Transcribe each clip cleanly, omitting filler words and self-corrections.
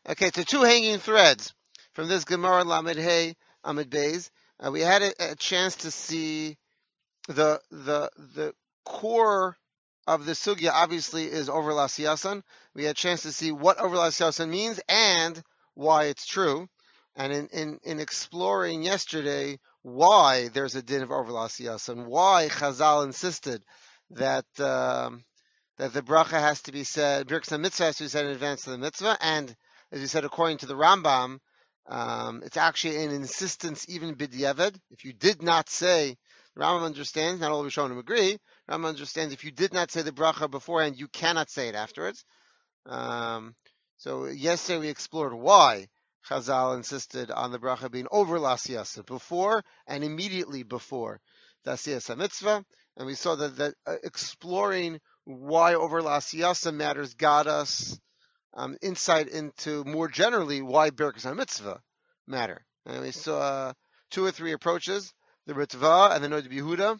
Okay, so two hanging threads from this Gemara Lamed Hey Amid Beis. We had a chance to see the core of the sugya. Obviously, is over Siyasan. We had a chance to see what over Siyasan means and why it's true. And in exploring yesterday why there's a din of over Siyasan, why Chazal insisted that that the bracha has to be said, Birkas HaMitzvah has to be said in advance of the mitzvah, and as you said, according to the Rambam, it's actually an insistence even b'diavad. If you did not say, the Rambam understands, not all of Rishonim agree, Rambam understands if you did not say the bracha beforehand, you cannot say it afterwards. So yesterday we explored why Chazal insisted on the bracha being over L'Asiyasa, before and immediately before the Asiyas HaMitzvah, and we saw that exploring why over L'Asiyasa matters got us insight into more generally why Birkas HaMitzvah matter. And we saw two or three approaches, the Ritva and the Noda B'Yehuda,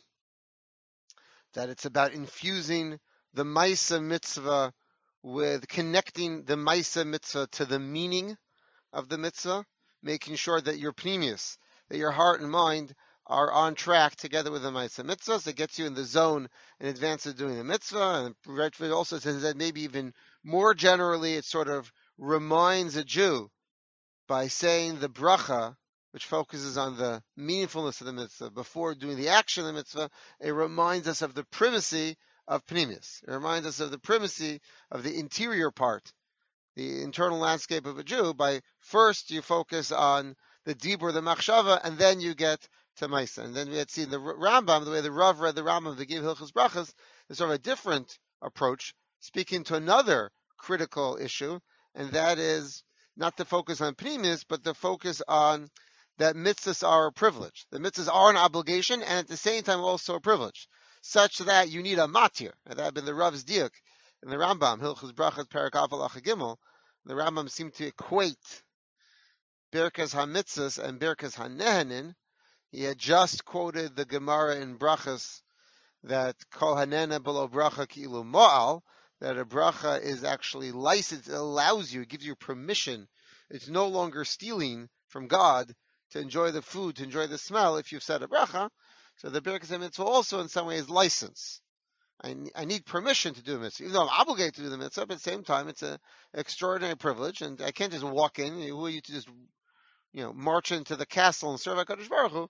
that it's about infusing the Maisa Mitzvah with connecting the Maisa Mitzvah to the meaning of the Mitzvah, making sure that your pneumius, that your heart and mind are on track together with the Maisa Mitzvah, so it gets you in the zone in advance of doing the Mitzvah. And Redford also says that maybe even more generally, it sort of reminds a Jew by saying the bracha, which focuses on the meaningfulness of the mitzvah before doing the action of the mitzvah, it reminds us of the primacy of pneumius. It reminds us of the primacy of the interior part, the internal landscape of a Jew. By first you focus on the dibur, the machshava, and then you get to Maisa. And then we had seen the Rambam, the way the Rav read the Rambam, the Giv Hilchos Brachas, is sort of a different approach, speaking to another critical issue, and that is not the focus on pneumius, but the focus on that mitzvahs are a privilege. The mitzvahs are an obligation, and at the same time also a privilege, such that you need a matir. And that had been the Rav's diuk in the Rambam, Hilchos Brachas, Perek Aleph Halacha Gimel. The Rambam seemed to equate Birkas HaMitzvahs and Birkas HaNehanin. He had just quoted the Gemara in Brachas that Kol Hanena below bracha ki'ilu mo'al, that a bracha is actually licensed, it allows you, it gives you permission. It's no longer stealing from God to enjoy the food, to enjoy the smell if you've said a bracha. So the Birkas HaMitzvah also in some ways license. I need permission to do the mitzvah. Even though I'm obligated to do the mitzvah, but at the same time it's an extraordinary privilege, and I can't just walk in. Who are you to just march into the castle and serve HaKadosh Baruch Hu?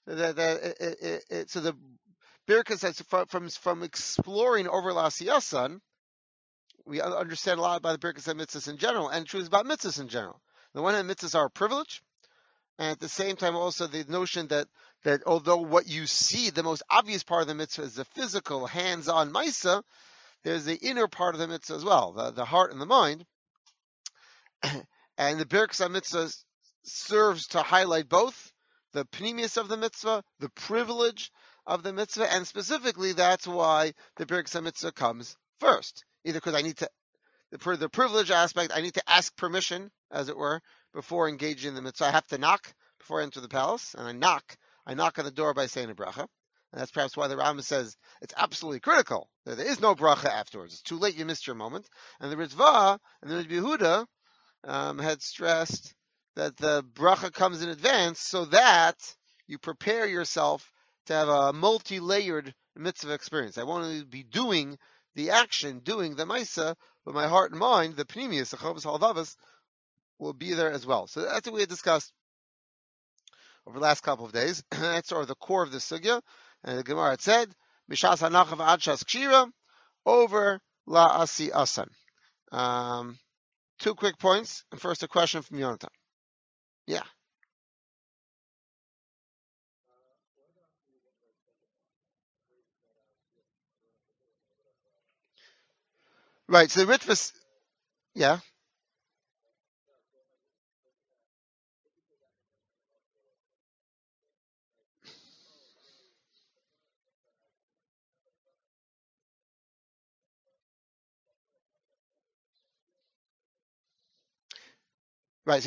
So the Birkas says from exploring over L'Asiyasan, we understand a lot about the Birkas and mitzvahs in general, and truths about mitzvahs in general. On the one hand, mitzvahs are a privilege, and at the same time also the notion that although what you see, the most obvious part of the mitzvah is the physical, hands-on Maisa, there's the inner part of the mitzvah as well, the heart and the mind. And the Birkas HaMitzvah serves to highlight both the pneumius of the mitzvah, the privilege of the mitzvah, and specifically that's why the Birkas HaMitzvah comes first. Either because I need to, for the privilege aspect, I need to ask permission, as it were, before engaging in the mitzvah. I have to knock before I enter the palace, and I knock on the door by saying a bracha. And that's perhaps why the Rambam says it's absolutely critical that there is no bracha afterwards. It's too late, you missed your moment. And the Ritva and the Noda B'Yehuda had stressed that the bracha comes in advance so that you prepare yourself to have a multi-layered mitzvah experience. I want to be doing the action, doing the Maisa, but my heart and mind, the pneumius, the Chovos HaLevavos, will be there as well. So that's what we had discussed over the last couple of days. That's sort of the core of the sugya. And the Gemara had said, Mishas hanachav ad shas kshira, over L'Asiyasan. Two quick points. And first, a question from Yonatan. Yeah. Right. So the Ritva, yeah. Right.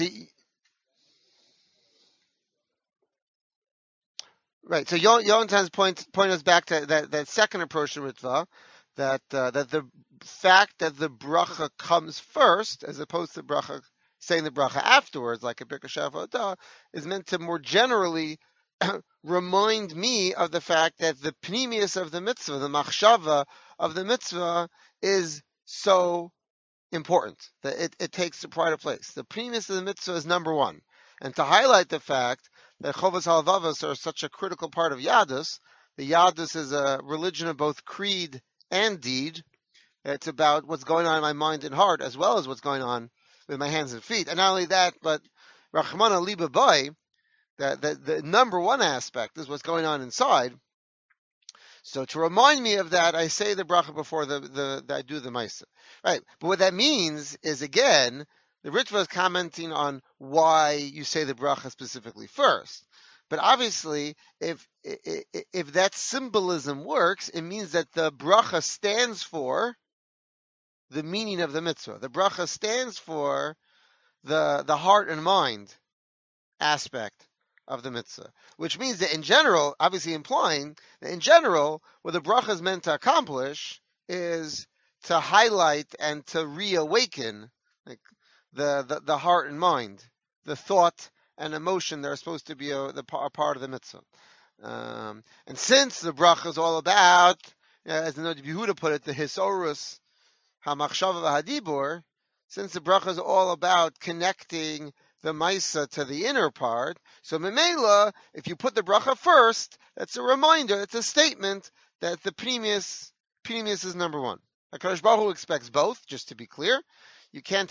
So Yonatan's point us back to that second approach to Ritva, that the fact that the bracha comes first, as opposed to bracha saying the bracha afterwards, like a Birkas Shavodah, is meant to more generally remind me of the fact that the pnimius of the mitzvah, the machshava of the mitzvah, is so important that it takes the pride of place. The pnimius of the mitzvah is number one. And to highlight the fact that Chovos HaLevavos are such a critical part of Yadus, the Yadus is a religion of both creed and deed. It's about what's going on in my mind and heart, as well as what's going on with my hands and feet. And not only that, but Rachmana Liba Boy, the number one aspect is what's going on inside. So to remind me of that, I say the bracha before I do the Maisa. Right. But what that means is, again, the Ritva is commenting on why you say the bracha specifically first. But obviously, if that symbolism works, it means that the bracha stands for the meaning of the mitzvah. The bracha stands for the heart and mind aspect of the mitzvah, which means that in general, obviously implying that in general, what the bracha is meant to accomplish is to highlight and to reawaken like the heart and mind, the thought and emotion that are supposed to be a part of the mitzvah. And since the bracha is all about, as the Noda B'Yehuda put it, the hisorus hamachshava v'hadibur, since the bracha is all about connecting the Maisa to the inner part, so Memela, if you put the bracha first, that's a reminder, it's a statement that the pnimius is number one. HaKadosh Baruch Hu expects both, just to be clear. You can't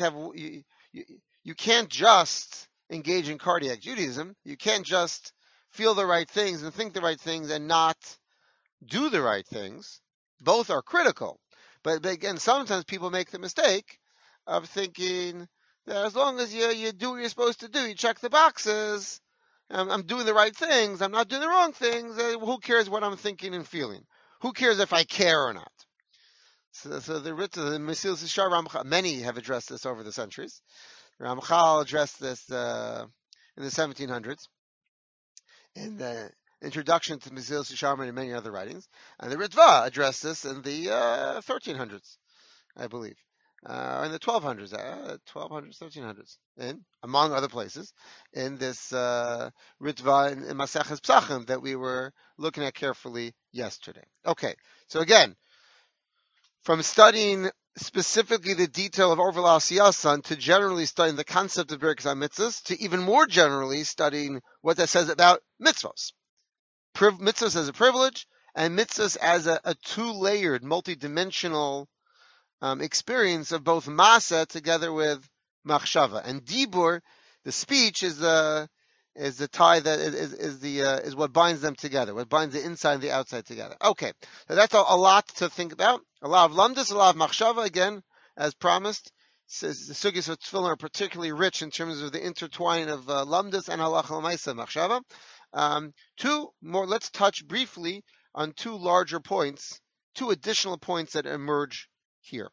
just engage in cardiac Judaism. You can't just feel the right things and think the right things and not do the right things. Both are critical. But again, sometimes people make the mistake of thinking that as long as you do what you're supposed to do, you check the boxes, I'm doing the right things, I'm not doing the wrong things, who cares what I'm thinking and feeling? Who cares if I care or not? So the Mesilas Yesharim Ramchal, many have addressed this over the centuries. Ramchal addressed this in the 1700s, in the introduction to Mesilas Yesharim and many other writings. And the Ritva addressed this in the 1300s, I believe. In the 1200s, 1300s, and among other places, in this Ritva in Maseches Psachim that we were looking at carefully yesterday. Okay, so again, from studying specifically the detail of Orva L'Asiyasan to generally studying the concept of Birkas HaMitzvos to even more generally studying what that says about mitzvos. Mitzvos as a privilege and mitzvos as a two-layered, multi-dimensional experience of both Masa together with Machshava. And Dibur, the speech, is the tie that is what binds them together, what binds the inside and the outside together. Okay, so that's a lot to think about. A lot of lamdas, a lot of machshava, again, as promised. The sugyas of tefillin are particularly rich in terms of the intertwining of lamdas and halacha l'maisa machshava. Let's touch briefly on two larger points, two additional points that emerge here.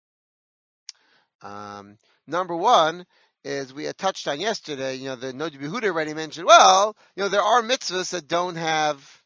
Number one is we had touched on yesterday, the Noda B'Yehuda already mentioned, there are mitzvahs that don't have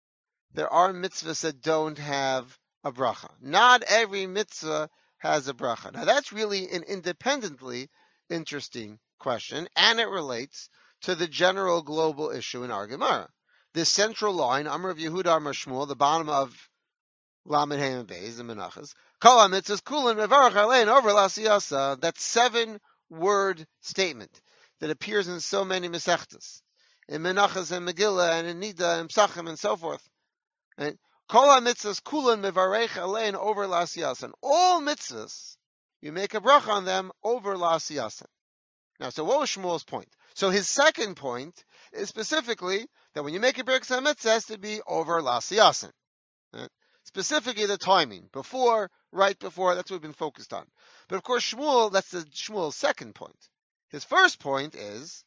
a bracha. Not every mitzvah has a bracha. Now that's really an independently interesting question, and it relates to the general global issue in our Gemara. The central line, Amar of Yehuda, Amar Shmuel, the bottom of Lamed Hey and Beis, the Menachos, Kol HaMitzvos Kulan Mevarach Alein Over L'Asiyasa, that 7-word statement that appears in so many Masechtas, in Menachos and Megillah and in Nida and Psachim and so forth. Right? Kol HaMitzvos Kulan Mevarach Alein Over L'Asiyasa. All mitzvahs, you make a bracha on them over L'Asiyasa. Now, so what was Shmuel's point? So his second point is specifically that when you make a Birkas HaMitzvah, it has to be over L'Asiyasa. Right? Specifically the timing, right before, that's what we've been focused on. But of course, that's Shmuel's second point. His first point is,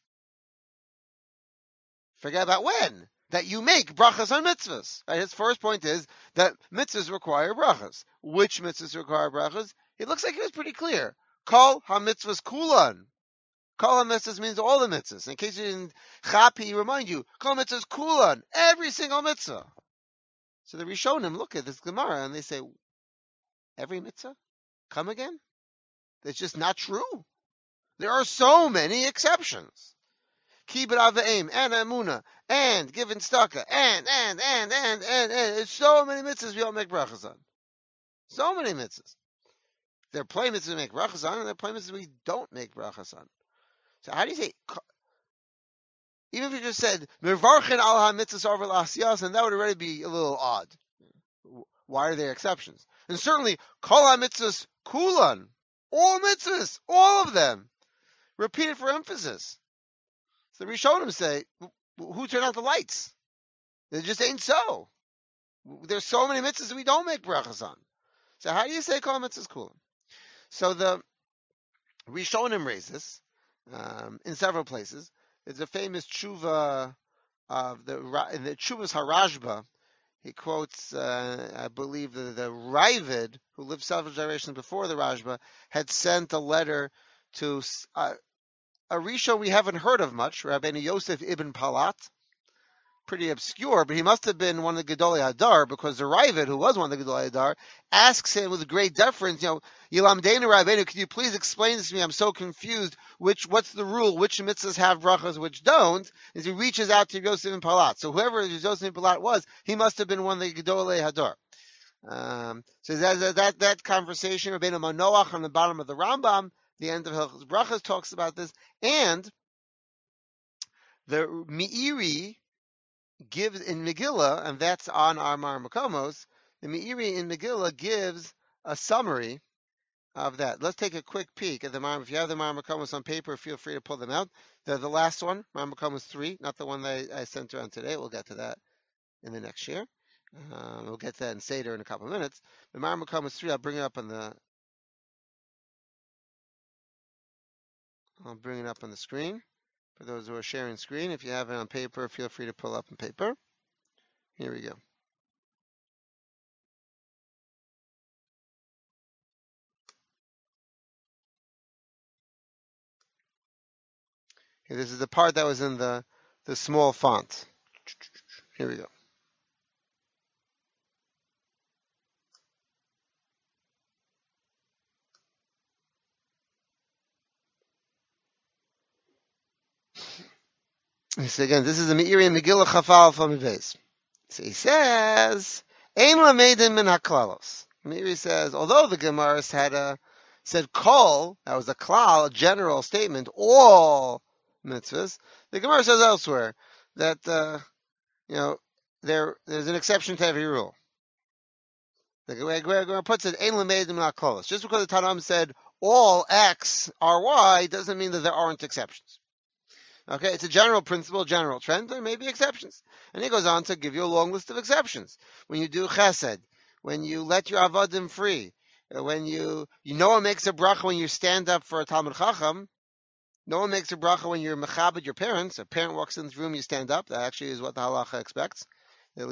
forget about when, that you make brachas on mitzvahs. Right? His first point is that mitzvahs require brachas. Which mitzvahs require brachas? It looks like it was pretty clear. Kol ha-mitzvahs kulan. Kol ha-mitzvahs means all the mitzvahs. In case you didn't chapi, remind you, kol ha-mitzvahs kulan, every single mitzvah. So the Rishonim look at this Gemara and they say, every mitzvah? Come again? It's just not true. There are so many exceptions. Kibbut Avim and Amuna and giving staka and. It's so many mitzvahs we don't make brachas on. So many mitzvahs. There are plenty mitzvahs we make brachas on, and there are plenty mitzvahs we don't make brachas on. So how do you say? Even if you just said mevarchin al ha-mitzvahs over l'asiyas, and that would already be a little odd. Why are there exceptions? And certainly kol ha-mitzvahs kulan, all mitzvahs, all of them, repeated for emphasis. So the Rishonim say, who turned out the lights? They just ain't so. There's so many mitzvahs that we don't make brachas on. So how do you say kol ha-mitzvahs kulan? So the Rishonim raise this in several places. There's a famous tshuva of in the Tshuvas Harashba. He quotes, I believe, the Ravid, who lived several generations before the Rashba, had sent a letter to a Rishon we haven't heard of much, Rabbeinu Yosef ibn Palat. Pretty obscure, but he must have been one of the Gedolei Hadar, because the Ravid, who was one of the Gedolei Hadar, asks him with great deference, Yilamdeinu Rabbeinu, could you please explain this to me? I'm so confused. What's the rule? Which mitzvahs have brachas, which don't? As he reaches out to Yosef ibn Palat. So whoever Yosef ibn Palat was, he must have been one of the Gedolei Hadar. So that conversation, Rabbeinu Manoach on the bottom of the Rambam, the end of Hilchos Brachas, talks about this, and the Meiri gives in Megillah, and that's on our Mar Makomos, the Meiri in Megillah gives a summary of that. Let's take a quick peek at the Mar. If you have the Mar Makomos on paper, feel free to pull them out. The last one, Mar Makomos 3, not the one that I sent around today. We'll get to that in the next year. We'll get to that in Seder in a couple of minutes. The Mar Makomos 3, I'll bring it up on the screen. For those who are sharing screen, if you have it on paper, feel free to pull up on paper. Here we go. Okay, this is the part that was in the small font. Here we go. So again, this is the Meiri and Megillah Chafal from Beis. So he says, "Ein lamedim min haklalos." Meiri says, although the Gemaras said kol, that was a klal, a general statement, all mitzvahs. The Gemara says elsewhere that there's an exception to every rule. The Gemara puts it, "Ein lamedim min haklalos." Just because the Tanam said all X are Y doesn't mean that there aren't exceptions. Okay, it's a general principle, general trend. There may be exceptions. And he goes on to give you a long list of exceptions. When you do chesed, when you let your avadim free, when no one makes a bracha when you stand up for a Talmud Chacham, no one makes a bracha when you're mechabed your parents. A parent walks in the room, you stand up. That actually is what the halacha expects. At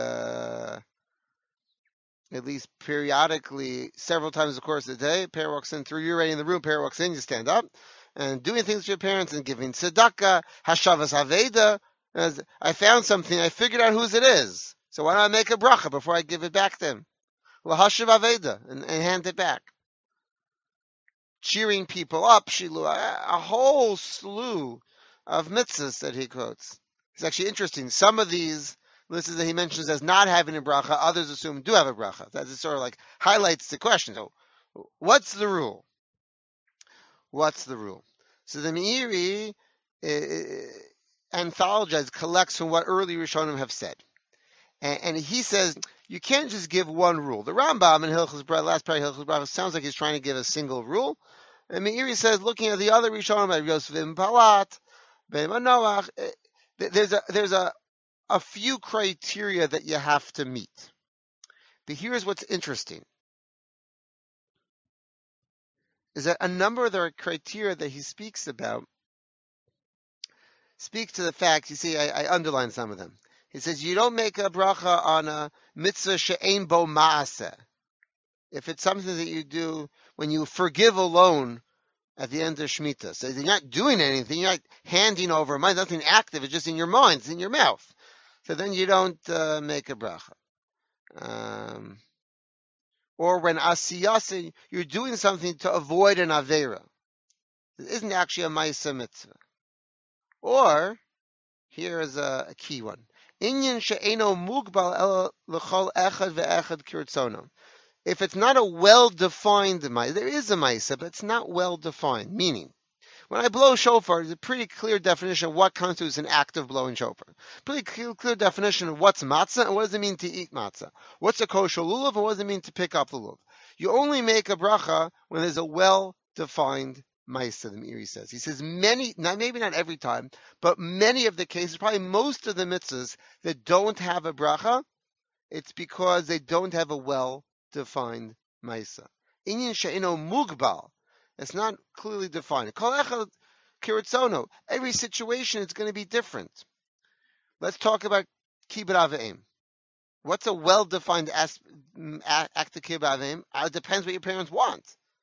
least periodically, several times in the course of the day, a parent walks in, you're already in the room, parent walks in, you stand up. And doing things to your parents and giving tzedakah, hashavas haveda. I found something, I figured out whose it is. So why don't I make a bracha before I give it back to him? Lahashav haveda, and hand it back. Cheering people up, shilu, a whole slew of mitzvahs that he quotes. It's actually interesting. Some of these lists that he mentions as not having a bracha, others assume do have a bracha. That just sort of like highlights the question. So, what's the rule? What's the rule? So the Meiri anthologizes, collects from what early Rishonim have said. And he says, you can't just give one rule. The Rambam in Hilchos Brachos, last part of Hilchos Brachos, sounds like he's trying to give a single rule. And Meiri says, looking at the other Rishonim, like Yosef ibn Palat, Ben Manoach, there's a few criteria that you have to meet. But here's what's interesting. Is that a number of the criteria that he speaks about speak to the fact, you see, I underlined some of them. He says, you don't make a bracha on a mitzvah she'ein bo ma'aseh. If it's something that you do when you forgive a loan at the end of Shemitah. So you're not doing anything, you're not handing over money, nothing active, it's just in your mind, it's in your mouth. So then you don't make a bracha. Or when asiyasa, you're doing something to avoid an avera. It isn't actually a Maisa mitzvah. Or, here is a key one. Inyan she'eno mugbal el l'chol echad ve'echad kirtzono. If it's not a well-defined Maisa, there is a Maisa, but it's not well-defined, meaning, when I blow shofar, there's a pretty clear definition of what constitutes an act of blowing shofar. Pretty clear definition of what's matzah and what does it mean to eat matzah. What's a kosher lulav and what does it mean to pick up the lulav. You only make a bracha when there's a well-defined Maisa, the Meiri says. He says maybe not every time, but many of the cases, probably most of the mitzvahs that don't have a bracha, it's because they don't have a well-defined Maisa. Inyan she'ino mugbal. It's not clearly defined. Every situation is going to be different. Let's talk about kibbud avim. What's a well-defined act of kibbud avim? It depends what your parents want.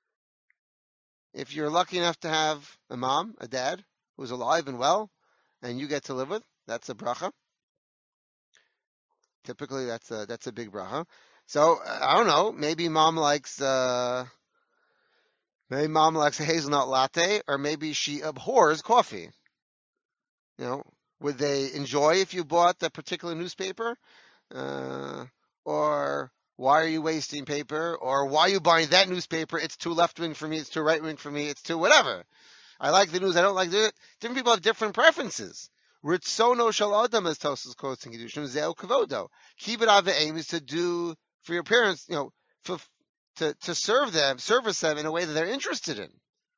If you're lucky enough to have a mom, a dad, who's alive and well, and you get to live with, that's a bracha. Typically, that's a big bracha. So, I don't know, maybe mom likes a hazelnut latte, or maybe she abhors coffee. Would they enjoy if you bought that particular newspaper? Or why are you wasting paper? Or why are you buying that newspaper? It's too left-wing for me. It's too right-wing for me. It's too whatever. I like the news. I don't like it. Different people have different preferences. Ritzono shel adam, as Tosfos quotes in Kiddushin, zeu kavodo. Kibbud avim is to do for your parents, to service them in a way that they're interested in.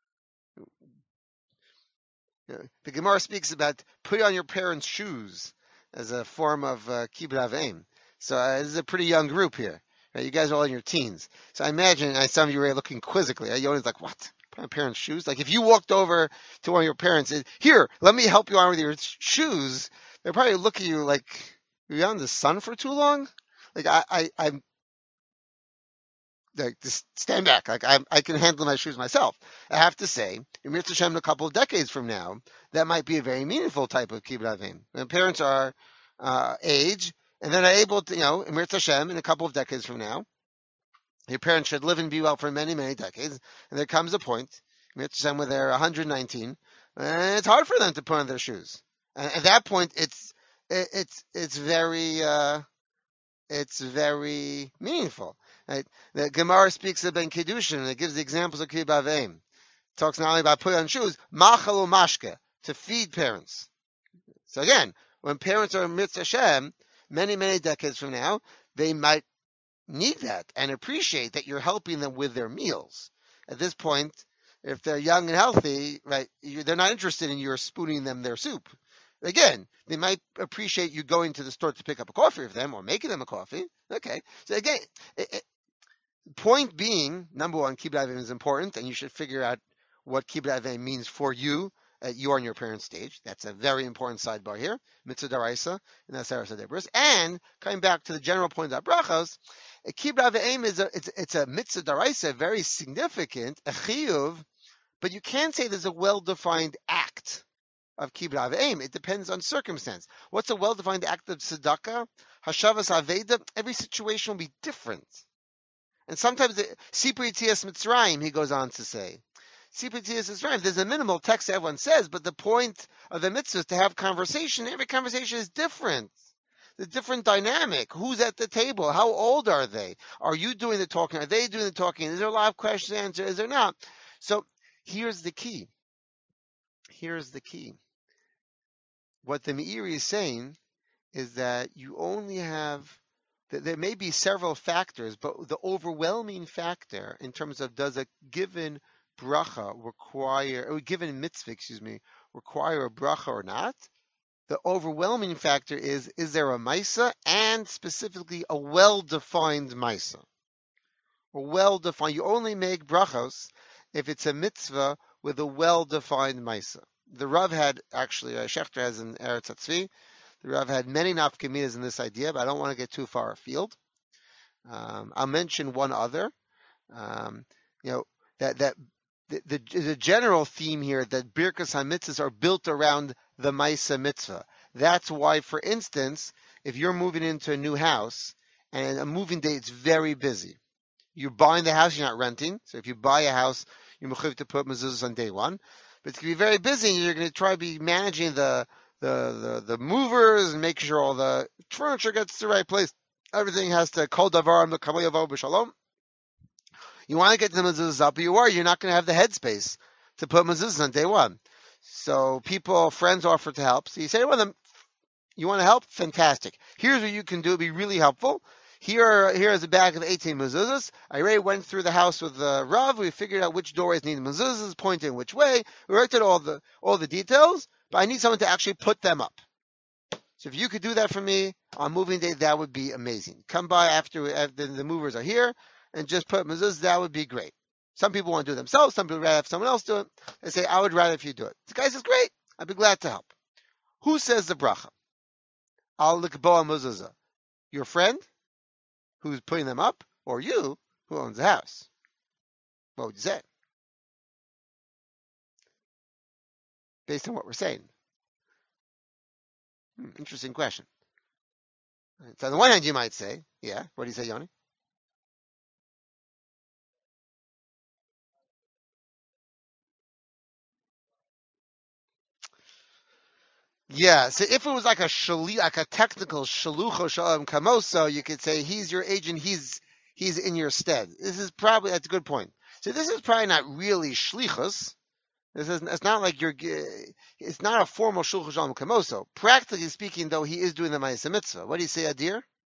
The Gemara speaks about put on your parents' shoes as a form of kibbud avim. So this is a pretty young group here. Right? You guys are all in your teens. So I imagine some of you are looking quizzically. Yona's like, what? Put on parents' shoes? Like if you walked over to one of your parents, here, let me help you on with your shoes, they'll probably look at you like, are you on the sun for too long? Like I'm like, just stand back. Like I can handle my shoes myself. I have to say, in Mirz Hashem, in a couple of decades from now, that might be a very meaningful type of kibbud avim. When parents are age, and then are able to, in Mirz Hashem, in a couple of decades from now, your parents should live and be well for many, many decades. And there comes a point, Mirz Hashem, where they're 119, and it's hard for them to put on their shoes. And at that point, it's very meaningful. Right? The Gemara speaks of Ben Kiddushin, and it gives the examples of kibbud avim. It talks not only about putting on shoes, machal mashke, to feed parents. So again, when parents are in Mirz Hashem, many, many decades from now, they might need that and appreciate that you're helping them with their meals. At this point, if they're young and healthy, right, they're not interested in your spooning them their soup. Again, they might appreciate you going to the store to pick up a coffee for them or making them a coffee. Okay. So again, point being, number one, kibbud avim is important, and you should figure out what kibbud avim means for you at your and your parents' stage. That's a very important sidebar here. Mitzvah daraisa and Aseres HaDibros. And coming back to the general point about brachos, a kibbud avim it's a mitzvah daraisa, very significant, a chiyuv, but you can't say there's a well-defined act of kibbud avim. It depends on circumstance. What's a well-defined act of tzedakah? Hashavas aveda. Every situation will be different. And sometimes Sipur Yetzias Mitzrayim, he goes on to say, Sipur Yetzias Mitzrayim, there's a minimal text everyone says, but the point of the mitzvah is to have conversation. Every conversation is different. The different dynamic. Who's at the table? How old are they? Are you doing the talking? Are they doing the talking? Is there a lot of questions to answer? Is there not? So here's the key. What the Meiri is saying is that you only have, there may be several factors, but the overwhelming factor in terms of does a given bracha require, or given mitzvah, require a bracha or not, the overwhelming factor is there a maisa, and specifically a well-defined maisa. Well-defined. You only make brachos if it's a mitzvah with a well-defined maisa. The Rav had, actually, Shechter has in Eretz HaTzvi, the Rav had many nafkaminas in this idea, but I don't want to get too far afield. I'll mention one other. That the general theme here that Birkas HaMitzvahs are built around the Maisa Mitzvah. That's why, for instance, if you're moving into a new house and a moving day, it's very busy. You're buying the house, you're not renting. So if you buy a house, you're mechuyev to put mezuzahs on day one. but it's going to be very busy, and you're going to try to be managing the movers and making sure all the furniture gets to the right place. Everything has to kol davar l'kamayavo b'shalom. You want to get the mezuzahs up, but you're not going to have the headspace to put mezuzahs on day one. So friends offer to help. So you say to one of them, you want to help? Fantastic. Here's what you can do. It'd be really helpful. Here is a bag of 18 mezuzahs. I already went through the house with the Rav. We figured out which doorways need mezuzahs, pointing which way. We worked out all the details, but I need someone to actually put them up. So if you could do that for me on moving day, that would be amazing. Come by after the movers are here and just put mezuzahs. That would be great. Some people want to do it themselves. Some people rather have someone else do it. They say, I would rather if you do it. The guy says, great. I'd be glad to help. Who says the bracha? Al likboa mezuzah. Your friend who's putting them up, or you who owns the house? What would you say? Based on what we're saying. Interesting question. So on the one hand, you might say, yeah, what do you say, Yoni? Yeah, so if it was like a technical shalucho shalom kamoso, you could say he's your agent, he's in your stead. That's a good point. So this is probably not really shlichus. It's not like it's not a formal shulchan shalom kamoso. Practically speaking, though, he is doing the ma'aseh mitzvah. What do you say, Adir?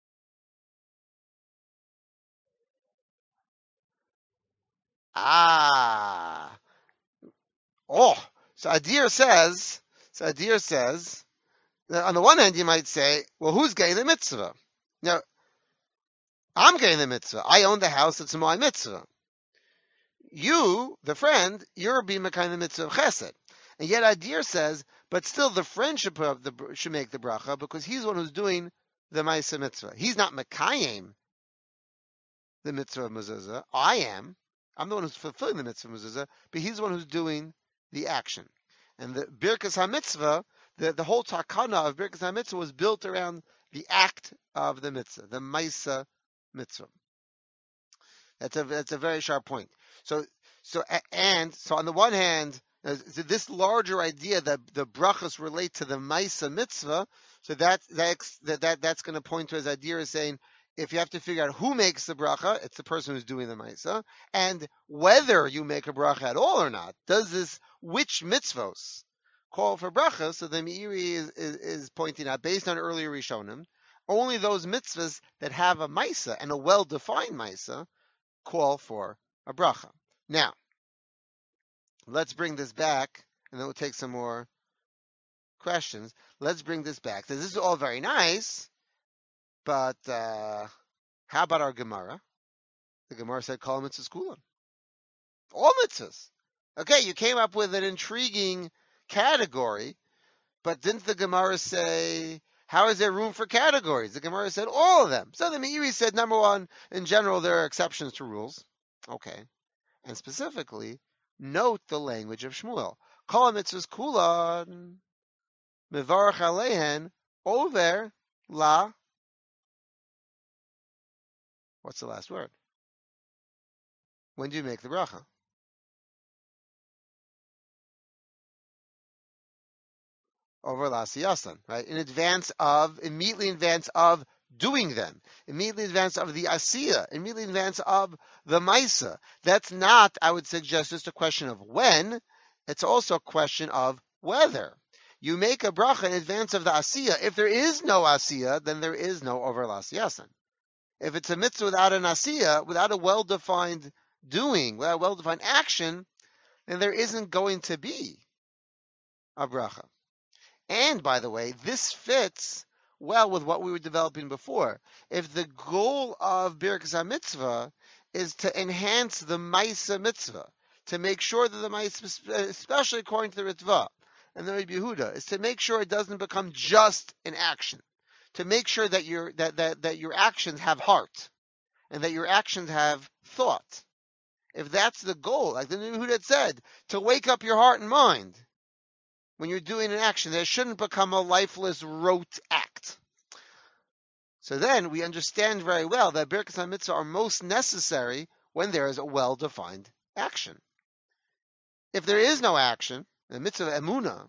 Ah, oh, so Adir says, on the one hand, you might say, well, who's getting the mitzvah? Now, I'm getting the mitzvah. I own the house. It's my mitzvah. You, the friend, you're being kind of mitzvah of chesed. And yet Adir says, but still the friend should make the bracha because he's the one who's doing the ma'aseh mitzvah. He's not mekayim the mitzvah of mezuzah. I am. I'm the one who's fulfilling the mitzvah of mezuzah, but he's the one who's doing the action. And the Birkas HaMitzvah, the whole takana of Birkas HaMitzvah was built around the act of the mitzvah, the ma'aseh mitzvah. That's a very sharp point. So on the one hand, this larger idea that the brachas relate to the ma'aseh mitzvah, so that's going to point to his idea of saying, if you have to figure out who makes the bracha, it's the person who's doing the ma'aseh, and whether you make a bracha at all or not, which mitzvos call for bracha? So the Meiri is pointing out, based on earlier Rishonim, only those mitzvahs that have a ma'aseh and a well-defined ma'aseh call for a bracha. Now, let's bring this back, and then we'll take some more questions. Let's bring this back. This is all very nice, but how about our Gemara? The Gemara said, "Kol mitzvahs kulam." All mitzvahs. Okay, you came up with an intriguing category, but didn't the Gemara say, how is there room for categories? The Gemara said all of them. So the Meiri said, number one, in general, there are exceptions to rules. Okay. And specifically, note the language of Shmuel. Kol mitzvahs kulan, mevarach alehen, over la. What's the last word? When do you make the bracha? Over la siyasan, right? Immediately in advance of doing them, immediately in advance of the asiya, immediately in advance of the maisa. That's not, I would suggest, just a question of when. It's also a question of whether. You make a bracha in advance of the asiya. If there is no asiya, then there is no over la siyasan. If it's a mitzvah without an asiya, without a well-defined doing, without a well-defined action, then there isn't going to be a bracha. And by the way, this fits well with what we were developing before. If the goal of Birkas HaMitzvah is to enhance the Maisa Mitzvah, to make sure that the Maisa, especially according to the Ritva and the Rebbe Yehuda, is to make sure it doesn't become just an action, to make sure that your actions have heart and that your actions have thought. If that's the goal, like the Rebbe Yehuda said, to wake up your heart and mind when you're doing an action, that it shouldn't become a lifeless, rote act. So then we understand very well that Birkas HaMitzvah are most necessary when there is a well-defined action. If there is no action, a mitzvah emuna,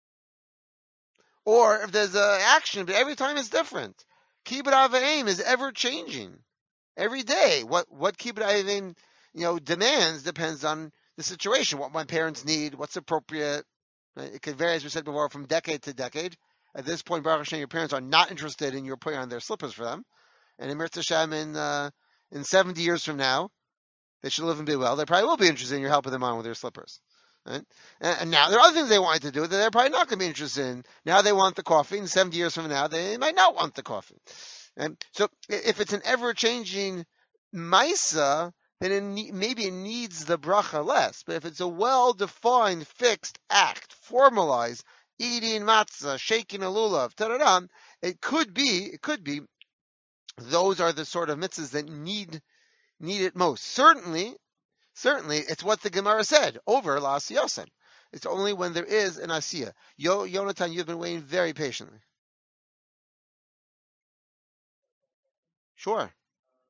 or if there's an action, but every time it's different. Kibbut avayim is ever changing every day. What kibbut avayim demands depends on the situation, what my parents need, what's appropriate. Right? It could vary, as we said before, from decade to decade. At this point, Baruch Hashem, your parents are not interested in your putting on their slippers for them. And in Mirza Hashem, in 70 years from now, they should live and be well. They probably will be interested in your helping them on with their slippers. Right? And now there are other things they wanted to do that they're probably not going to be interested in. Now they want the coffee, and 70 years from now, they might not want the coffee. And so if it's an ever-changing Maisa, then maybe it needs the bracha less. But if it's a well-defined, fixed act, formalized, eating matzah, shaking a lulav, it could be, those are the sort of mitzvahs that need it most. Certainly, it's what the Gemara said, over la asiyasen. It's only when there is an asiyah. Yonatan, you've been waiting very patiently. Sure.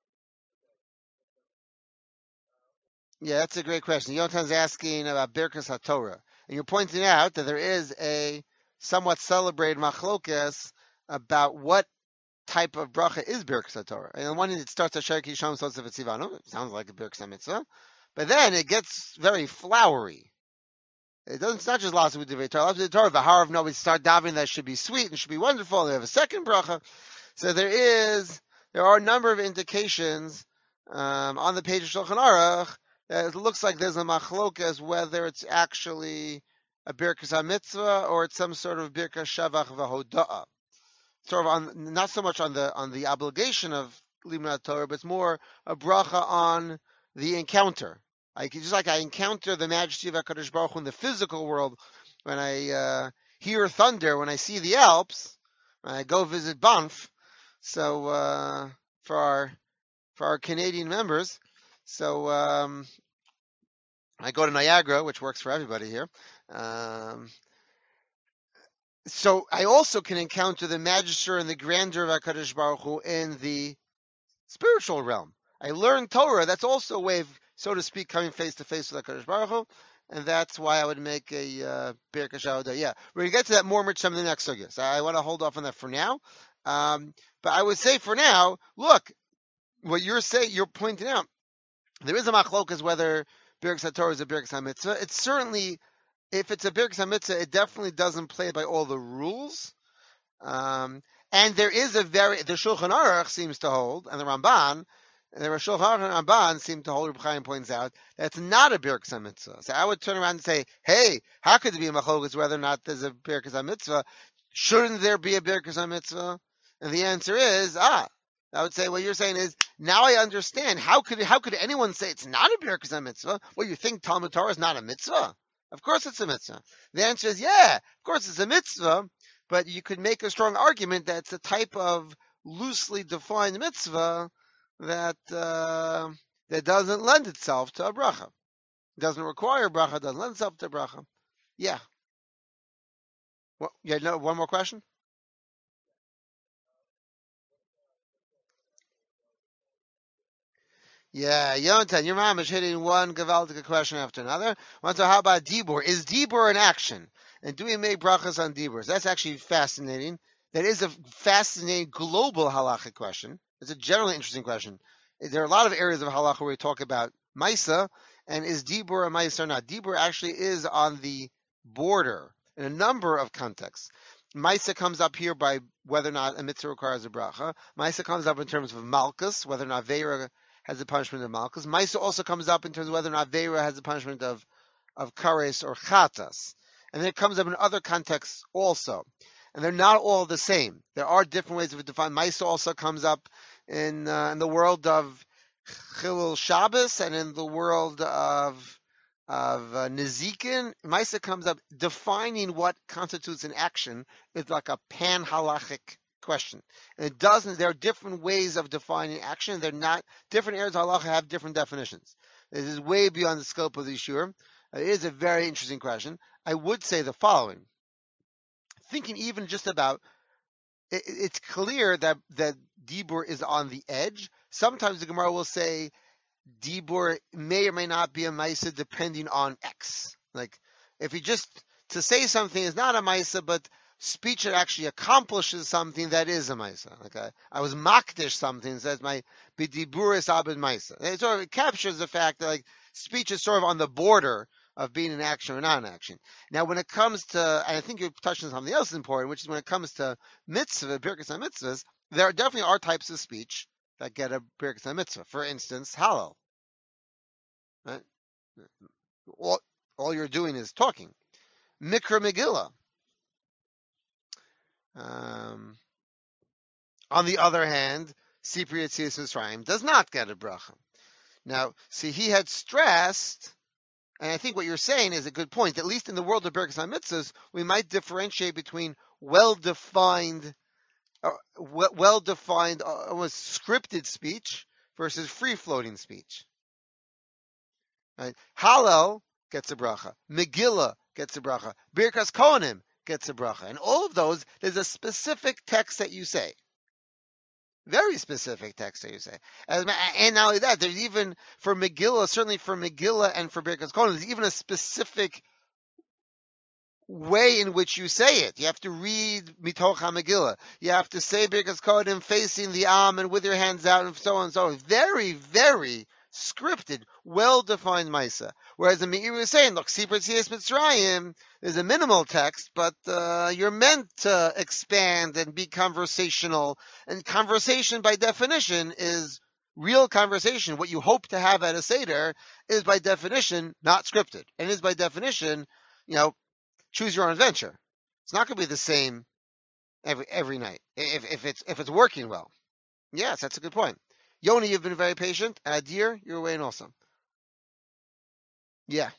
Yeah, that's a great question. Yonatan's asking about Birkas HaTorah. And you're pointing out that there is a somewhat celebrated machlokas about what type of bracha is Birkas HaTorah. And on one hand, it starts Asher Kisham Sosef Etzivanu. It sounds like a Birkas HaMitzvah. But then it gets very flowery. It's not just Lasu Divrei Torah. Lasu Divrei Torah, V'harav no, we start davening that should be sweet and should be wonderful. And we have a second bracha. So there are a number of indications on the page of Shulchan Aruch that it looks like there's a machlokas whether it's actually a Birkas HaMitzvah or it's some sort of Birkas Shavach V'hoda'ah. Sort of on, not so much on the obligation of Limud Torah, but it's more a bracha on the encounter. Just like I encounter the majesty of HaKadosh Baruch Hu in the physical world when I hear thunder, when I see the Alps, when I go visit Banff. So for our Canadian members, so I go to Niagara, which works for everybody here. So I also can encounter the majesty and the grandeur of HaKadosh Baruch Hu in the spiritual realm. I learn Torah. That's also a way of, so to speak, coming face to face with HaKadosh Baruch Hu, and that's why I would make a Birkas Havodah. Yeah, we're going to get to that more in the next sugya. So I want to hold off on that for now. But I would say for now, look, what you're pointing out, there is a machlokas whether Birkas HaTorah is a Birkas HaMitzvah. It's certainly, if it's a Birkas HaMitzvah, it definitely doesn't play by all the rules. And there is the Shulchan Aruch seems to hold, and the Ramban, and the Shulchan Aruch and Ramban seem to hold, Reb Chaim points out, that's not a Birkas HaMitzvah. So I would turn around and say, hey, how could there be a machlokas whether or not there's a Birkas HaMitzvah? Shouldn't there be a Birkas HaMitzvah? And the answer is, I would say what you're saying is, now I understand. How could anyone say it's not a Birkas HaMitzvah? Well, you think Talmud Torah is not a mitzvah? Of course it's a mitzvah. The answer is, yeah, of course it's a mitzvah, but you could make a strong argument that it's a type of loosely defined mitzvah that doesn't lend itself to a bracha. It doesn't require a bracha, doesn't lend itself to a bracha. Yeah. Well, one more question? Yeah, Yonatan, your mom is hitting one Gavaldic question after another. So how about Dibur? Is Dibur an action? And do we make brachas on Diburs? That's actually fascinating. That is a fascinating global halachic question. It's a generally interesting question. There are a lot of areas of halacha where we talk about Maisa, and is Dibur a Maisa or not? Dibur actually is on the border in a number of contexts. Maisa comes up here by whether or not a mitzvah requires a bracha. Maisa comes up in terms of malchus, whether or not Veira has the punishment of malchus. Maisa also comes up in terms of whether or not Veira has the punishment of kares or chatas. And then it comes up in other contexts also. And they're not all the same. There are different ways of defining. Maisa also comes up in the world of Chilul Shabbos and in the world of Nezikin. Maisa comes up defining what constitutes an action. It's like a pan-halachic question. And there are different ways of defining action. They're not, different areas of halacha have different definitions. This is way beyond the scope of the shiur. It is a very interesting question. I would say the following. Thinking even just about, it's clear that Dibur is on the edge. Sometimes the Gemara will say Dibur may or may not be a Maisa depending on X. Like, if you just to say something is not a Maisa, but speech that actually accomplishes something that is a Maisa. Like I was makdish something, says my bidiburis abed Maisa. It sort of captures the fact that like speech is sort of on the border of being an action or not an action. Now, when it comes to, and I think you're touching on something else important, which is when it comes to mitzvah, birkas and mitzvahs, there definitely are types of speech that get a birkas and mitzvah. For instance, halal. Right? All you're doing is talking. Mikra Megillah. On the other hand, Sipri Yetzias Mitzrayim does not get a bracha. Now, see, he had stressed, and I think what you're saying is a good point. At least in the world of Berkas HaMitzvahs, we might differentiate between well-defined, almost scripted speech versus free-floating speech. Right? Hallel gets a bracha. Megillah gets a bracha. Birkas Kohanim gets a bracha. And all of those, there's a specific text that you say. Very specific text that you say. And not only that, there's even for Megillah, certainly for Megillah and for Birkas Kohanim, there's even a specific way in which you say it. You have to read Mitoch HaMegillah. You have to say Birkas Kohanim facing the Am and with your hands out and so on and so on. Very, very scripted, well-defined Maisa. Whereas the Meir was saying, look, Sipur Tzias Mitzrayim, there's a minimal text, but you're meant to expand and be conversational. And conversation, by definition, is real conversation. What you hope to have at a Seder is, by definition, not scripted. And is, by definition, choose your own adventure. It's not going to be the same every night if it's working well. Yes, that's a good point. Yoni, you've been very patient. Adir, you're weighing also. Yeah.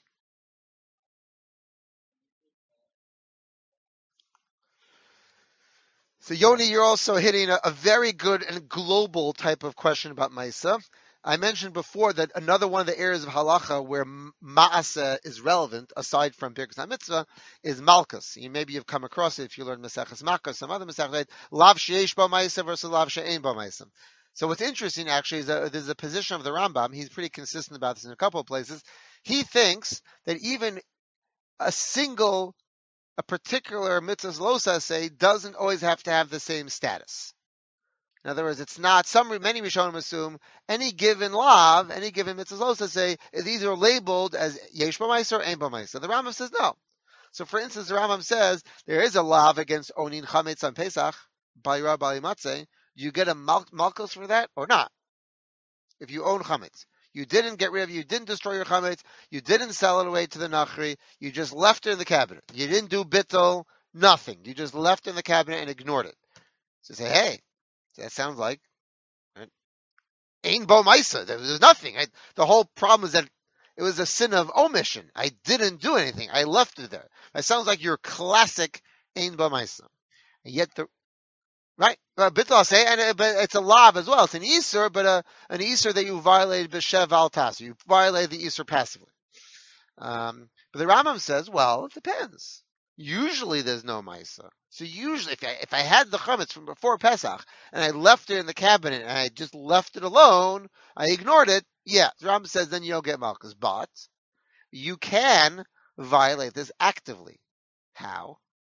So Yoni, you're also hitting a very good and global type of question about Maisa. I mentioned before that another one of the areas of halacha where ma'asa is relevant, aside from Birkas HaMitzvah, is malchus. Maybe you've come across it if you learn Maseches Makkos, some other Masechet, lav sheyesh bo ma'isa versus lav she'ein bo ma'isa. So what's interesting actually is that there's a position of the Rambam. He's pretty consistent about this in a couple of places. He thinks that even a particular mitzvah losa say doesn't always have to have the same status. In other words, it's not, many Rishonim assume any given lav, any given mitzvah losa say is either labeled as yesh b'maiser or ein b'maiser. The Rambam says no. So for instance, the Rambam says there is a lav against onin chametz on Pesach, bayra bali matzeh. Do you get a malchus for that or not? If you own chametz. You didn't get rid of it, you didn't destroy your chametz, you didn't sell it away to the nachri, you just left it in the cabinet. You didn't do bittul, nothing. You just left it in the cabinet and ignored it. So say, hey, that sounds like Ein Bo Maisa. There's nothing. The whole problem is that it was a sin of omission. I didn't do anything. I left it there. That sounds like your classic Ein Bo Maisa. And yet right? Bittul say, but it's a lav as well. It's an Isur, but an Isur that you violated b'shev al tas. You violated the Isur passively. But the Rambam says, well, it depends. Usually there's no Maisa. So usually, if I had the chametz from before Pesach and I left it in the cabinet and I just left it alone, I ignored it. Yeah, the Rambam says then you don't get malchus, but you can violate this actively. How?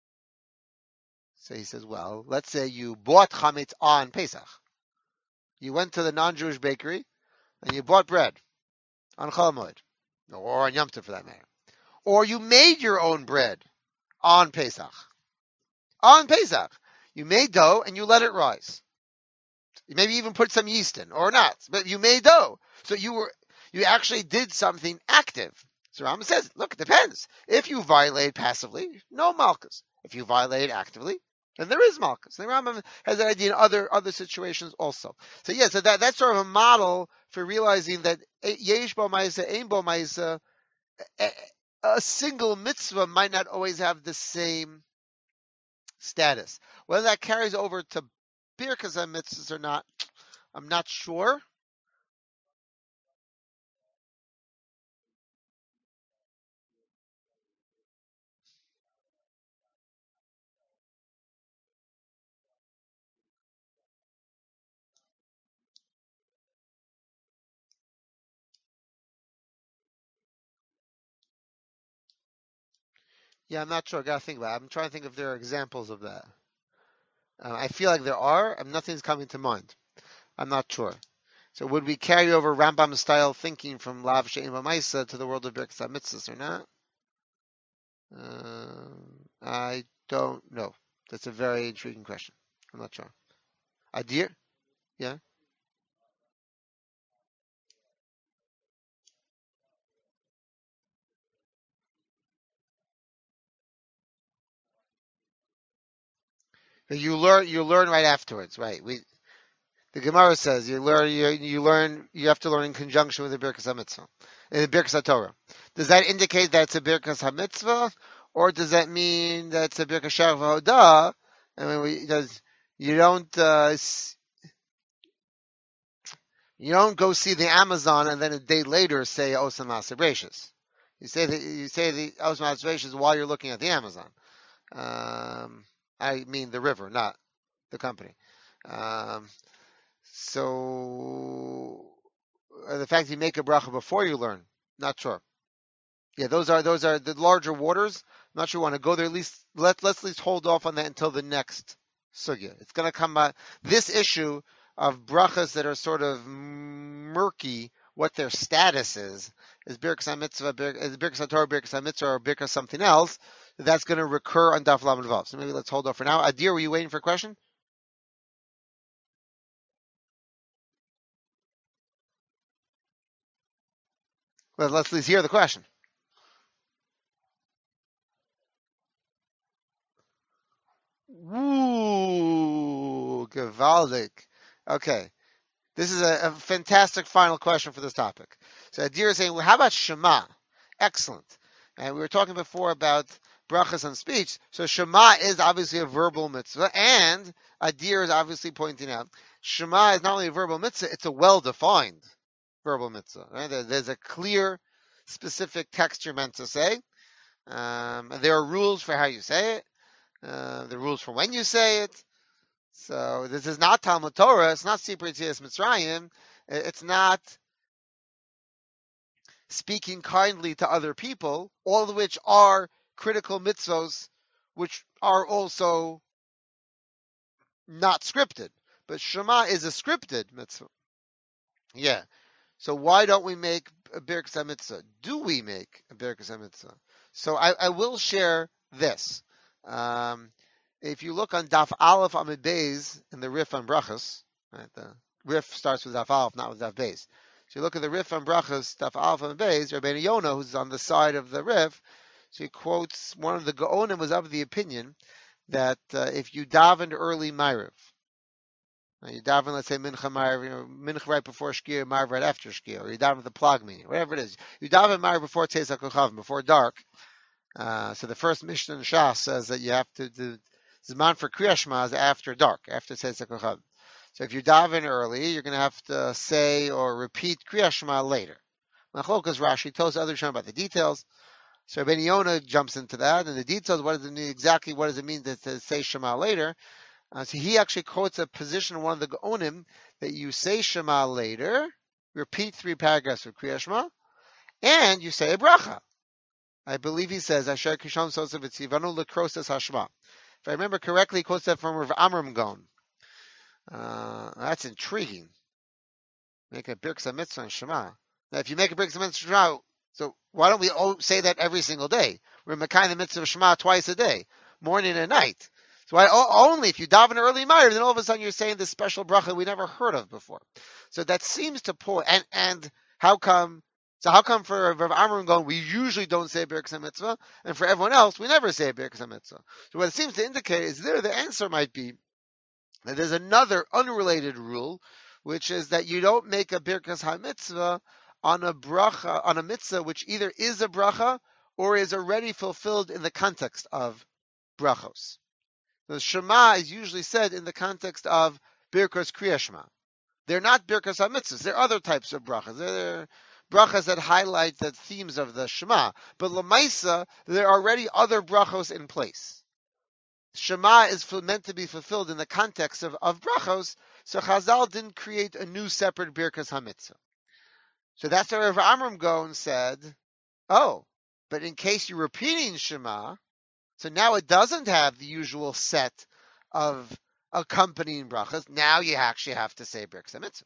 So he says, well, let's say you bought chametz on Pesach. You went to the non-Jewish bakery and you bought bread on Chol Hamoed, or on Yom Tov for that matter. Or you made your own bread on Pesach. On Pesach. You made dough and you let it rise. You maybe even put some yeast in, or not, but you made dough. So you actually did something active. So Rambam says, look, it depends. If you violate passively, no malchus. If you violate actively, then there is malchus. The Rambam has that idea in other situations also. So yeah, so that's sort of a model for realizing that yesh bo ma'isa, ein bo ma'isa, a single mitzvah might not always have the same status. Whether that carries over to Birkas HaMitzvahs or not, I'm not sure. Yeah, I'm not sure. I gotta think about it. I'm trying to think if there are examples of that. I feel like there are, and nothing's coming to mind. I'm not sure. So would we carry over Rambam style thinking from Lav She'im Maisa to the world of Birkas HaMitzvahs or not? I don't know. That's a very intriguing question. I'm not sure. Adir? Yeah? You learn right afterwards, right? The Gemara says you have to learn in conjunction with the Birkas HaMitzvah, the Birkas HaTorah. Does that indicate that it's a Birkas HaMitzvah, or does that mean that it's a Birkas Shav HaHodah? I mean, you don't go see the Amazon and then a day later say Osam Masabratius. You say the Osam Masabratius while you're looking at the Amazon. I mean the river, not the company. Um, so the fact that you make a bracha before you learn, not sure. Yeah, those are the larger waters. I'm not sure you want to go there. At least let's at least hold off on that until the next sugya. It's going to come out. This issue of brachas that are sort of murky, what their status is Birkas HaMitzvah, is Birkas HaTorah, Birkas HaMitzvah, or Birkas something else. That's going to recur on Daf Lamed Vav. So maybe let's hold off for now. Adir, were you waiting for a question? Well, let's at least hear the question. Woo, gewaldig. Okay. This is a fantastic final question for this topic. So Adir is saying, well, how about Shema? Excellent. And we were talking before about brachas and speech. So Shema is obviously a verbal mitzvah, and Adir is obviously pointing out Shema is not only a verbal mitzvah, it's a well-defined verbal mitzvah. Right? There's a clear, specific text you're meant to say. And there are rules for how you say it. The rules for when you say it. So this is not Talmud Torah. It's not Sipur Yetzias Mitzrayim. It's not speaking kindly to other people, all of which are critical mitzvos, which are also not scripted. But Shema is a scripted mitzvah. Yeah. So why don't we make a Birkas HaMitzvah? Do we make a Birkas HaMitzvah? So I will share this. If you look on Daf Aleph Amid Beis in the Rif on Brachas, right, the Rif starts with Daf Aleph, not with Daf Beis. So you look at the Rif on Brachas, Daf Aleph Amid Beis, Rabbeinu Yonah, who's on the side of the Rif, so he quotes one of the Gaonim was of the opinion that if you davened early Ma'ariv, you daven, let's say, Mincha Ma'ariv, Mincha right before Shkia, Ma'ariv right after Shkia, or you daven the Plag meeting, whatever it is. You daven Ma'ariv before Tzeitzak Kochavim, before dark. So the first Mishnah in Shas says that you have to do Zman for Kriya Shema is after dark, after Tzeitzak Kochavim. So if you daven early, you're going to have to say or repeat Kriya Shema later. Machlokas Rashi tells other Shema about the details. So Rabbeinu Yonah jumps into that, and the details, what does it mean exactly, what does it mean to say Shema later? So he actually quotes a position in one of the Gaonim that you say Shema later, repeat 3 paragraphs of Kriya Shema, and you say a bracha. I believe he says, Asher Kisham Sosa V'tzivanu L'krosas Hashma. If I remember correctly, he quotes that from Rav Amram Gaon. That's intriguing. Make a Birkas HaMitzvah and Shema. Now, if you make a Birkas HaMitzvah and Shema, so why don't we say that every single day? We're making the mitzvah of Shema twice a day, morning and night. So only if you daven early Ma'ariv, then all of a sudden you're saying this special bracha we never heard of before. So that seems to point. And how come? So how come for Rav Amram Gaon we usually don't say Birkas HaMitzvah, and for everyone else we never say Birkas HaMitzvah? So what it seems to indicate is the answer might be that there's another unrelated rule, which is that you don't make a Birkas HaMitzvah on a bracha, on a mitzvah which either is a bracha or is already fulfilled in the context of brachos. The Shema is usually said in the context of Birkas Kriya Shema. They're not Birkas HaMitzvahs. They're other types of brachas. They're brachas that highlight the themes of the Shema. But Lamaisa, there are already other brachos in place. Shema is meant to be fulfilled in the context of brachos, so Chazal didn't create a new separate Birkas HaMitzvah. So that's why Rav Amram Gaon said, oh, but in case you're repeating Shema, So now it doesn't have the usual set of accompanying brachas. Now you actually have to say Birkas HaMitzvah.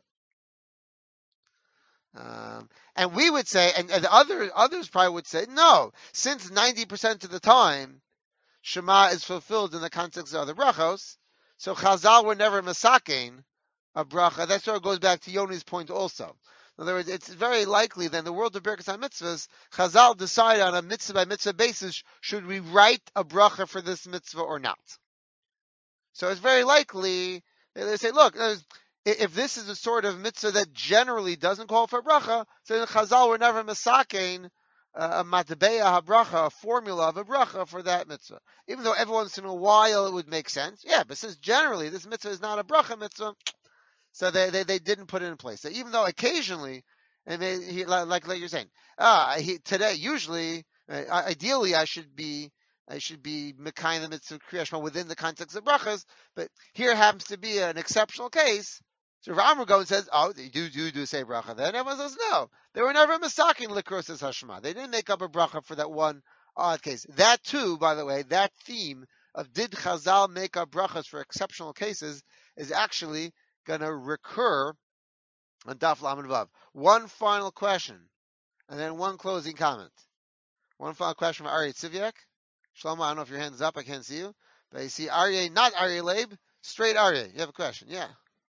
And we would say, and others probably would say, no, since 90% of the time Shema is fulfilled in the context of the brachos, so Chazal were never masakein a bracha. That sort of goes back to Yoni's point also. In other words, it's very likely that in the world of Birkas HaMitzvahs, Chazal decide on a mitzvah by mitzvah basis, should we write a bracha for this mitzvah or not? So it's very likely they say, look, if this is a sort of mitzvah that generally doesn't call for bracha, so the Chazal were never masakein a matbeya habracha, a formula of a bracha for that mitzvah. Even though every once in a while it would make sense, yeah, but since generally this mitzvah is not a bracha mitzvah, so they didn't put it in place. So even though occasionally, and like you're saying, today usually, ideally I should be mekayim the mitzvah Kriya Shema within the context of brachas, but here happens to be an exceptional case. So Rav Amar goes and says, oh, they do say bracha. Then everyone says, no, they were never misaking likros as hashema. They didn't make up a bracha for that one odd case. That too, by the way, that theme of did Chazal make up brachas for exceptional cases is actually going to recur on Daf Lamed Vav. One final question, and then one closing comment. One final question from Aryeh Tziviak. Shlomo, I don't know if your hand's up. I can't see you. But you see Aryeh, not Aryeh Leib, straight Aryeh. You have a question? Yeah.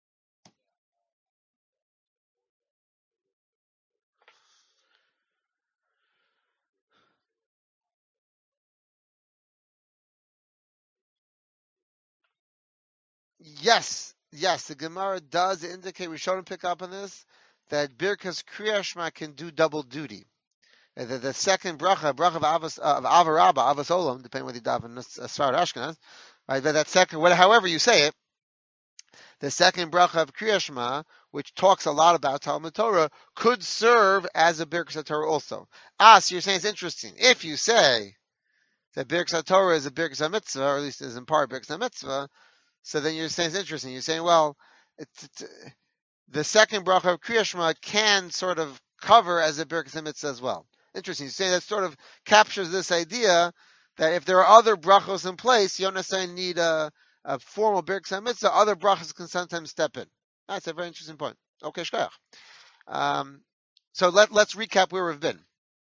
Yes. The Gemara does indicate, we showed him pick up on this, that Birkas Kriya Shema can do double duty. The second bracha of Avarabba, Avos Olam, depending whether you daven Sfard Ashkenaz, right? But that second, however you say it, the second bracha of Kriya Shema, which talks a lot about Talmud Torah, could serve as a Birkas HaTorah also. So you're saying it's interesting. If you say that Birkas HaTorah is a Birkas HaMitzvah, or at least is in part Birkas HaMitzvah, so then you're saying it's interesting. You're saying, well, the second bracha of Kriya Shema can sort of cover as a Birkas HaMitzvah as well. Interesting. You're saying that sort of captures this idea that if there are other brachos in place, you don't necessarily need a formal Birkas HaMitzvah. Other brachos can sometimes step in. That's a very interesting point. Okay, shkoyach. So let's recap where we've been.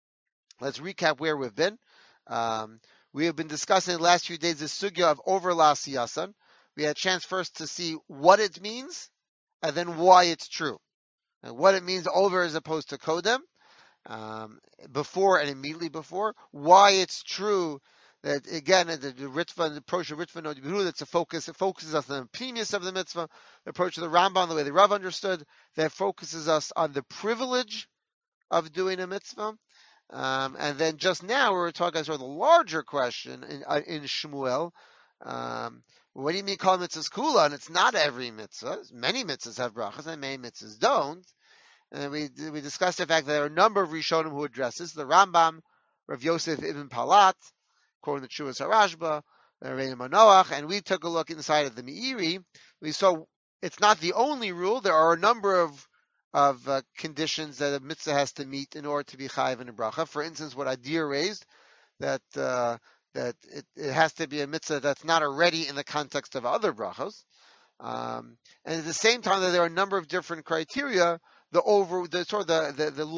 We have been discussing in the last few days the sugya of over la'asiyasan. We had a chance first to see what it means, and then why it's true. And what it means over as opposed to kodem, before and immediately before. Why it's true that, again, the Ritva and the approach of Ritva and Behu, that's a focus. It focuses us on the premise of the mitzvah. The approach of the Rambam, the way the Rav understood, that focuses us on the privilege of doing a mitzvah. And then just now we were talking sort of the larger question in Shmuel. What do you mean call mitzvahs kula? And it's not every mitzvah. Many mitzvahs have brachas and many mitzvahs don't. And we discussed the fact that there are a number of Rishonim who address this. The Rambam, Rav Yosef Ibn Palat, according to Chuvas HaRashba, Rabbeinu Manoach, and we took a look inside of the Meiri. We saw it's not the only rule. There are a number of conditions that a mitzvah has to meet in order to be chayiv in a bracha. For instance, what Adir raised, that it has to be a mitzvah that's not already in the context of other brachos. And at the same time, that there are a number of different criteria. The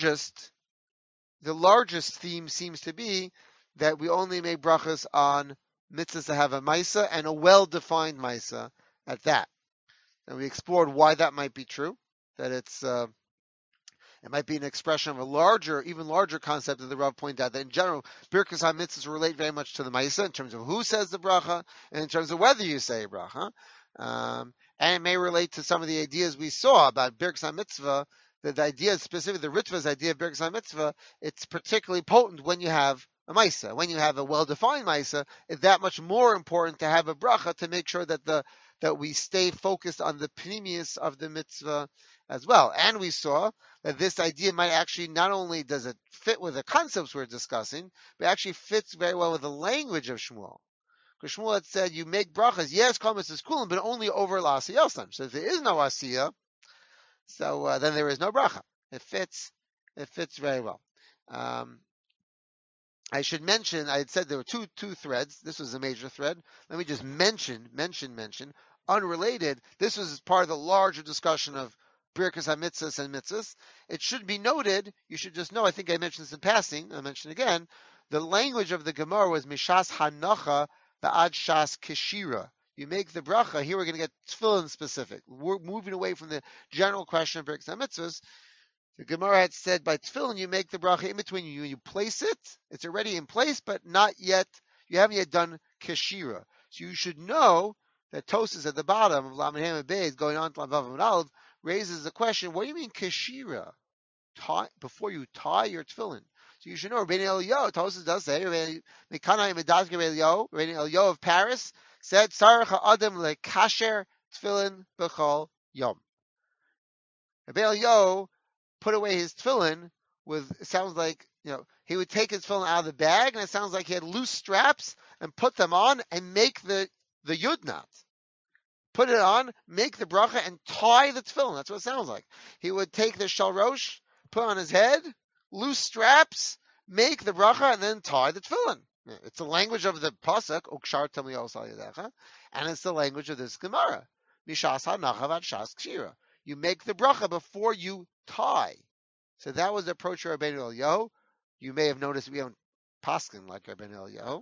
largest theme seems to be that we only make brachas on mitzvahs that have a maisa and a well-defined maisa at that. And we explored why that might be true. That it might be an expression of even larger concept that the Rav pointed out, that in general, Birkas HaMitzvahs relate very much to the Maisa in terms of who says the bracha and in terms of whether you say a bracha. And it may relate to some of the ideas we saw about Birkas HaMitzvah, that the idea, specifically the Ritva's idea of Birkas HaMitzvah, it's particularly potent when you have a Maisa. When you have a well-defined Maisa, it's that much more important to have a bracha to make sure that we stay focused on the pnimius of the mitzvah as well. And we saw that this idea might actually, not only does it fit with the concepts we're discussing, but actually fits very well with the language of Shmuel. Because Shmuel had said, you make brachas, yes, kol mitzvahs kulim, but only over la'asiyosam. So if there is no asiyah, then there is no bracha. It fits very well. I should mention, I had said there were two threads. This was a major thread. Let me just mention, unrelated. This was part of the larger discussion of Birkas HaMitzvahs and mitzvahs. It should be noted, you should just know, I think I mentioned this in passing, I mentioned again, the language of the Gemara was Mishas Hanacha Ba'ad Shas Keshira. You make the bracha, here we're going to get tefillin specific. We're moving away from the general question of Birkas HaMitzvahs. The Gemara had said by tefillin you make the bracha in between you place it. It's already in place, but not yet. You haven't yet done keshira. So you should know that Tosas at the bottom of Lamed Hey Beis going on to Lamed Vav Aleph raises the question: what do you mean keshira? Before you tie your tefillin. So you should know Rabbeinu Eliyahu. Tosas does say Rabbeinu Eliyahu of Paris said Sarach Adam lekasher tefillin b'chol yom. Rabbeinu Eliyahu put away his tefillin with, it sounds like, he would take his tefillin out of the bag, and it sounds like he had loose straps and put them on and make the yud knot. Put it on, make the bracha, and tie the tefillin. That's what it sounds like. He would take the shalrosh, put on his head, loose straps, make the bracha, and then tie the tefillin. It's the language of the pasuk, Ukshar Tam Lios Al Yadecha, and it's the language of this Gemara. Mishas hanacha vad shas kshira. You make the bracha before you tie. So that was the approach of Rabbeinu Eliyahu. You may have noticed we haven't paskin like Rabbeinu Eliyahu.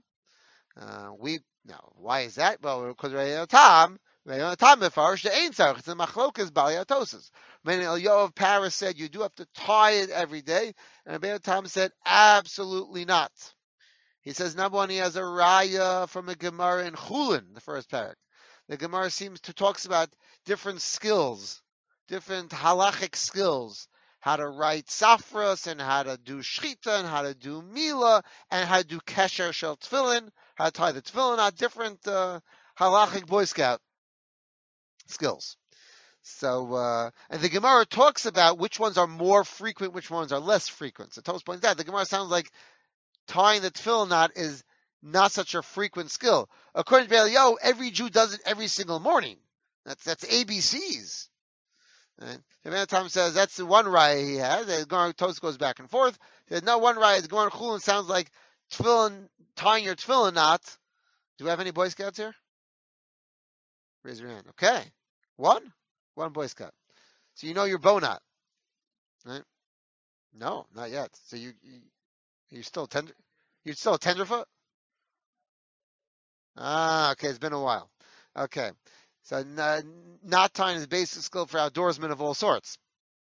Why is that? Well, because Rabbeinu Tam mefarish the ein tzarich. It's a machlokas b'aliyah tosas. Rabbeinu Eliyahu of Paris said you do have to tie it every day, and Rabbeinu Tam said absolutely not. He says number one, he has a raya from a Gemara in Chulin, the first parak. The Gemara talks about different skills, different halachic skills, how to write safras, and how to do shchita, and how to do mila, and how to do kesher shel tefillin, how to tie the tefillin out, different halachic Boy Scout skills. So, and the Gemara talks about which ones are more frequent, which ones are less frequent. So Tos points out, the Gemara sounds like tying the tefillin knot is not such a frequent skill. According to Eliyahu, every Jew does it every single morning. That's ABCs. Right? The Tom says that's the one raya he has. The Gemara Tos goes back and forth. He says, no, one raya. The Gemara Chulin sounds like tefillin, tying your tefillin knot. Do we have any Boy Scouts here? Raise your hand. Okay, one Boy Scout. So you know your bow knot, right? No, not yet. So you're still tender. You're still a tenderfoot. Okay, it's been a while. Okay. So knot tying is a basic skill for outdoorsmen of all sorts.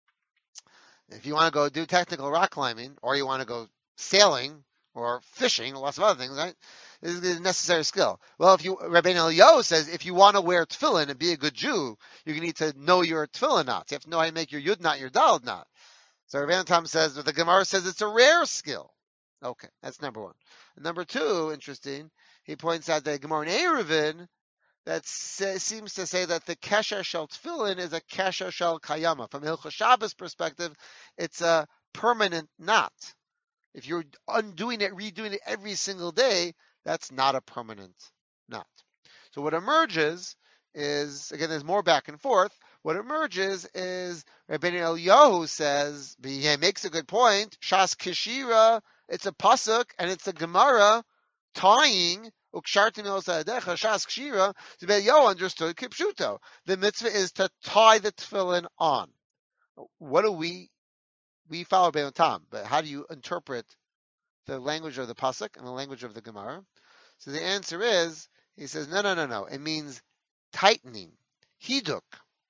If you want to go do technical rock climbing, or you want to go sailing or fishing, lots of other things, right? This is a necessary skill. Well, Rabbeinu Eliyahu says if you want to wear tefillin and be a good Jew, you need to know your tefillin knots. You have to know how to make your yud knot, your daled knot. So Rabbeinu Tam says, the Gemara says it's a rare skill. Okay, that's number one. And number two, interesting, he points out that Gemara in Eruvin that seems to say that the kesher shel tefillin is a kesher shel kayama. From Hilchos Shabbos perspective, it's a permanent knot. If you're undoing it, redoing it every single day, that's not a permanent knot. So what emerges is, again, there's more back and forth. What emerges is Rabbeinu Eliyahu says, he makes a good point, Shas Keshira, it's a pasuk and it's a Gemara tying Ukshartim Yosadecha Shas Kshira. So Eliyahu understood Kipshuto. The mitzvah is to tie the tefillin on. What do we follow Rabbeinu Tam, but how do you interpret the language of the pasuk and the language of the Gemara? So the answer is, he says, no. It means tightening, hiduk.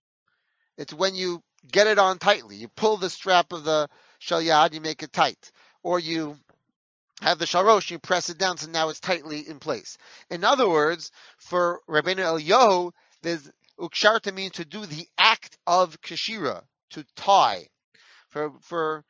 It's when you get it on tightly. You pull the strap of the shalyad, you make it tight, or you have the sharosh, you press it down, so now it's tightly in place. In other words, for Rabbeinu Eliyahu, there's uksharta means to do the act of keshira, to tie. For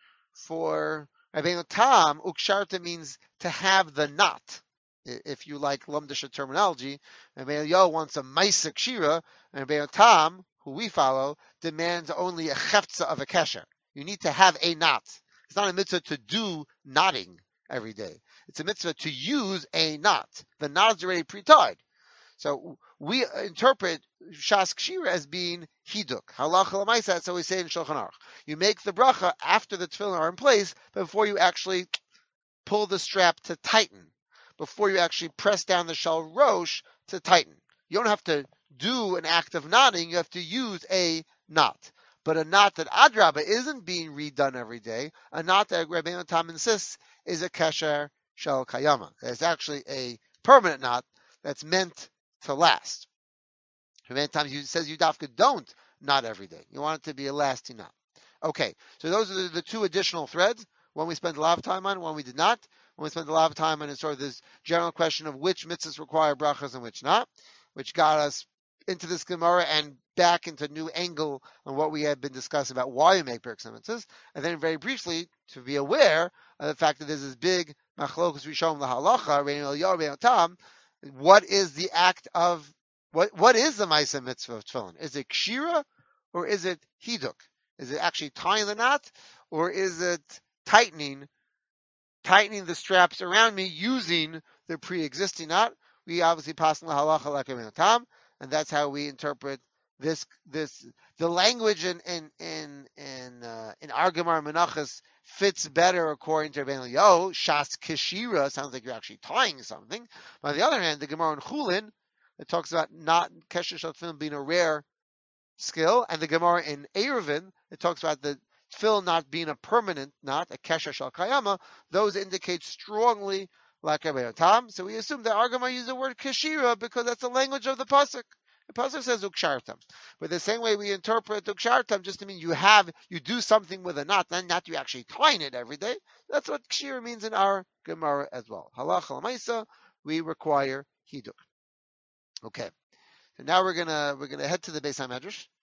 Rabbeinu Tam, uksharta means to have the knot. If you like Lumdisha terminology, Rabbeinu Eliyahu wants a maisa kshira, and Rabbeinu Tam, who we follow, demands only a cheftza of a kesher. You need to have a knot. It's not a mitzvah to do knotting every day. It's a mitzvah to use a knot. The knot is already pre-tied. So we interpret Shas Kshira as being hiduk. Halacha l'maisa, that's how we say in Shulchan Aruch. You make the bracha after the tefillin are in place, but before you actually pull the strap to tighten before you actually press down the shell roche to tighten. You don't have to do an act of knotting. You have to use a knot. But a knot that Adraba isn't being redone every day, a knot that Rabbeinu Tam insists is a kesher shel kayama. It's actually a permanent knot that's meant to last. Rabbeinu Tam says you dafka don't knot every day. You want it to be a lasting knot. Okay, so those are the two additional threads. One we spent a lot of time on, one we did not. One we spent a lot of time on is sort of this general question of which mitzvahs require brachas and which not, which got us into this Gemara and back into a new angle on what we had been discussing about why we make Pirkei mitzvahs. And then very briefly, to be aware of the fact that there's this big machlokus rishon lahalacha, Reinu Eliyah, Reinu Tam, what is the act of, what is the Maisa mitzvah of tefillin? Is it kshira or is it hiduk? Is it actually tying the knot or is it tightening the straps around me using the pre-existing knot? We obviously pass on the halacha like Reinu Tam, and that's how we interpret this. The language in our Gemara Menachos fits better according to Rabbeinu Eliyahu. Shas keshira sounds like you're actually tying something. But on the other hand, the Gemara in Chulin, it talks about not kesher shel tefillin being a rare skill, and the Gemara in Eruvin, it talks about the tefillin not being a permanent knot, a kesher shel kayama. Those indicate strongly like Rabbeinu Tam. So we assume that our Gemara uses the word keshira because that's the language of the pasuk. The pasuk says ukshartam, but the same way we interpret ukshartam just to mean you do something with a knot, then not you actually tying it every day. That's what keshira means in our Gemara as well. Halacha l'maisa, we require hiduk. Okay, so now we're gonna head to the Beis HaMedrash.